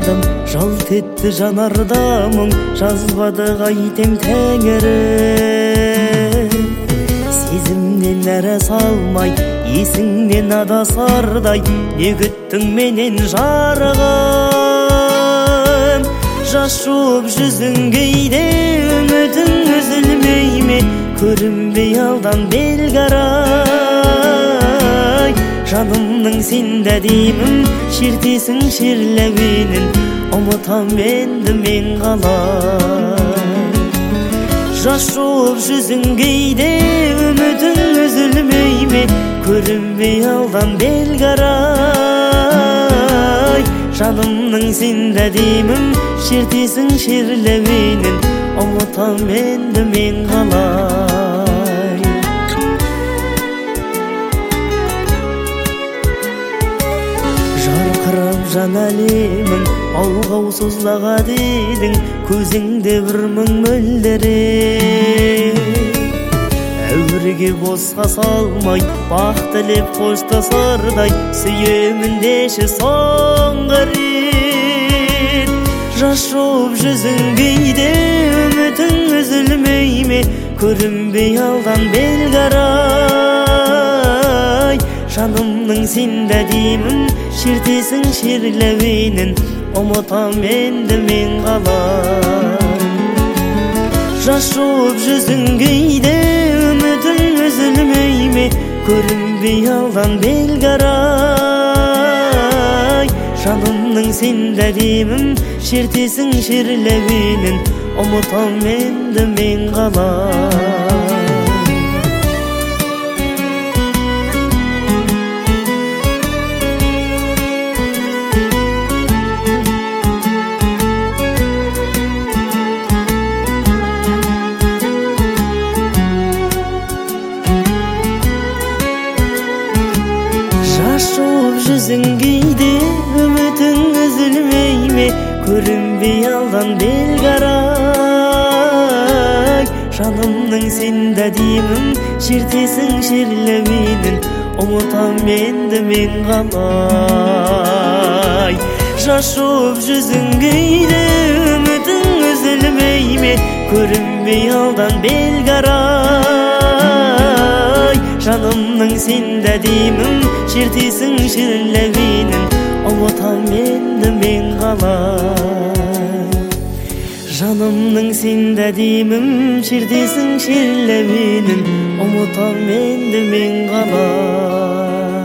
жыладым, жалт етті жанарда мұң, жазбады қайтем тәңірі. Сезімнен әрі салмай, есіңнен адасардай, не күттің менен жарығым. Жас жуып жүзің кейде, үмітің үзілмей ме, көрінбей алдан белгарай. Жанымның сен дәдемім, шертесің шерләуенін, ұмытам енді мен қалай. Жас жуып жүзің кейде, үмітің үзілмей ме, көрінбей алдан белгарай. Жанымның сен дәдемім, шертесің шерләуенін, ұмытам енді мен қалай. Жарқырап жан әлемің, алғау созлаға дедің, көзіңде бір мың мөлдірек. Әуірге босқа салмай, бақ тілеп қоштасардай, сүйемін деші соңғы рет. Жас жуып жүзің кейде, үмітің үзілмей ме, көрінбей алдан белгарай. Жанымның сен дәдемім, шертесің шерләуенін, ұмытам енді мен қалай. Жас жуып жүзің кейде, үмітің үзілмей ме, көрінбей алдан белгарай. Жанымның сен дәдемім, шертесің шерләуенін, ұмытам енді мен қалай. Жүзің кейде, үмітің үзілмей ме, көрінбей алдан белгарай. Жанымның сен дәдемім, шертесің шерләуенін, ұмытам енді мен қалай. Жас жуып жүзің кейде, үмітің үзілмей ме, көрінбей алдан белгарай. Жанымның сен дәдемім, шертесің шерләуенін, ұмытам енді мен қалай. Жанымның сен дәдемім, шертесің шерләуенін, ұмытам енді мен қалай.